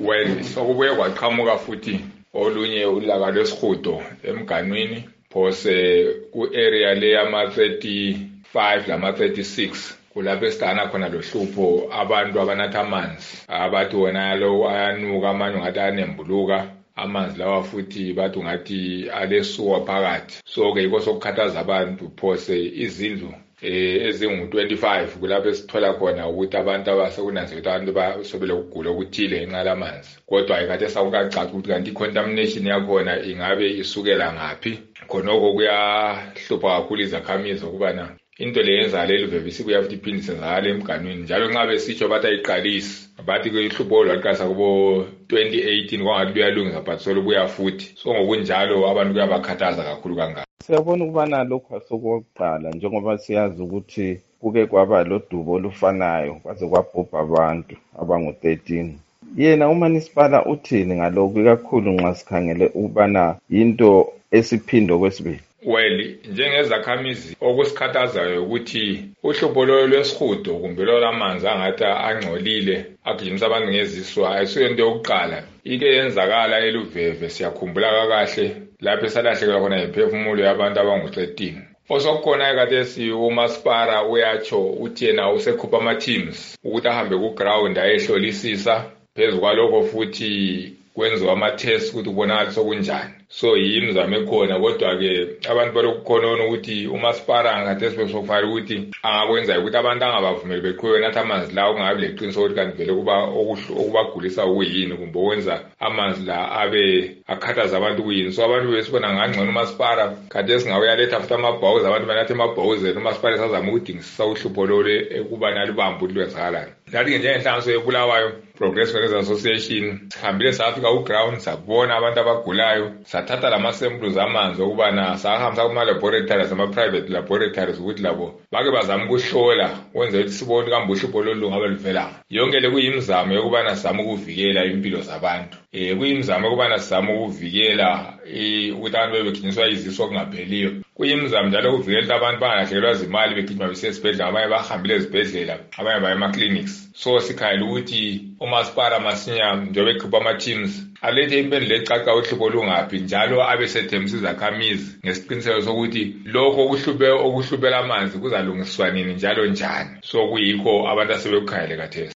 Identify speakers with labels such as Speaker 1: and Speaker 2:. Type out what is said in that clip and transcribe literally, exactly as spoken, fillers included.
Speaker 1: Well, sokubuye kwaqhamuka futhi olunye ulaka lwesihudo emganwini phose ku-area le yama thirty-five lama thirty-six kulapho esitana khona lo hlupho abantu abanatha amanzi abathi wona lo ayanuka amanye ngathi anembuluka amanzi lawa futhi bathi ngathi alesuwa phakathi so ke yiko sokukhathaza abantu phose izindlu eh ezingu twenty-five kulapho esithola khona ukuthi abantu abasekunanze ukuthi abantu basobele ukugula okuthile ngenxa amanzi kodwa ayikade sawukacaca ukuthi kanti contamination yakhona ingabe isukela ngapi khonoko kuyahlupha kakhulu izakhamizi ukubana into leyenza leli vevisi kuyafuthi iphindise ngale emganwini njalo nxa besitsho bathi ayiqalisi bathi kuyihlupho lwaqasa kubo twenty eighteen kwangathi luyalungisa but solo buya futhi so ngokunjalo abantu kuyabakhathaza kakhulu kangaka.
Speaker 2: Siyabona ukubana lokho asokuqala njengoba siyazi ukuthi kuke kwaba lodubo olufanayo kwaze kwabhubha abantu abangu thirteen. Yena uManisipala uthini ngalokho ikakhulu nxa sikhangele ukubana into esiphindo kwesibili?
Speaker 1: Well, njengezakhamizi okusikhathazayo ukuthi uhlupho lwesihudo kumbe lolamanzi angathi angcolile agijimisa abantu ngeziswa ayisiyo into yokuqala ike yenzakala eluveve siyakhumbula kahle lapho esalahlekelwa khona imphefumulo yabantu abangu thirteen. Osokukhona ekade uMaspara uyatsho uthi yena usekhupha ama-teams ukuthi ahambe ku-ground ayehlolisisa phezu kwalokho futhi kwenziwa ama-test ukuthi kubonakala sokunjani. So yimizamo ekhona kodwa ke abantu balokukhona ukuthi uMaspara ngathi sibesofala ukuthi angakwenza ukuthi abantu angabavumeli beqhubeke natha amanzi lawo kungabe leqiniso ukuthi kanti vele kuba okubagulisa ukuyini kumbe wenza amanzi la abe akhathaza abantu kuyini. So abantu besibona ngangcono uMaspara kanti singabuyaletha futhi amabhawuzi abantu banathe amabhawuzi uMaspara sazama ukudingisisa uhlupho lole ekuba nalibambu lwenzakalani. Ngathi njengenhlanganiso yeBulawayo Progress Workers Association sihambile safika ku-ground sabona abantu abagulayo sathatha lama-samples amanzi okubana sahambisa kuma-laboratories ama-private laboratories ukuthi labo bake bazama ukuhlola wenze ukuthi sibone kambe uhlupho lolu lungabe luvelanga. Yonke le kuyimizamo yokubana sizame ukuvikela impilo zabantu. Eh kuyimizamo yokubana sizame ukuvikela ukuthi abantu bebegijinyiswa iziswa kungapheliyo. Kuyimizamo njalo ukuvikela abantu bangalahlekelwa izimali begijima besiya esibhedlela abanye bahambile ezibhedlela abanye baye ema-clinics. So sikhayela ukuthi uMaspara masinya njengoba ekhupha ama-teams alethe impendulo ecaca uhlupho lungaphi njalo abe sethembisa izakhamizi ngesiqiniseko sokuthi lokho okuhluphe okuhlupela amanzi kuzalungiswa nini njalo njani. So kuyikho abantu asebekukhayele kathesi.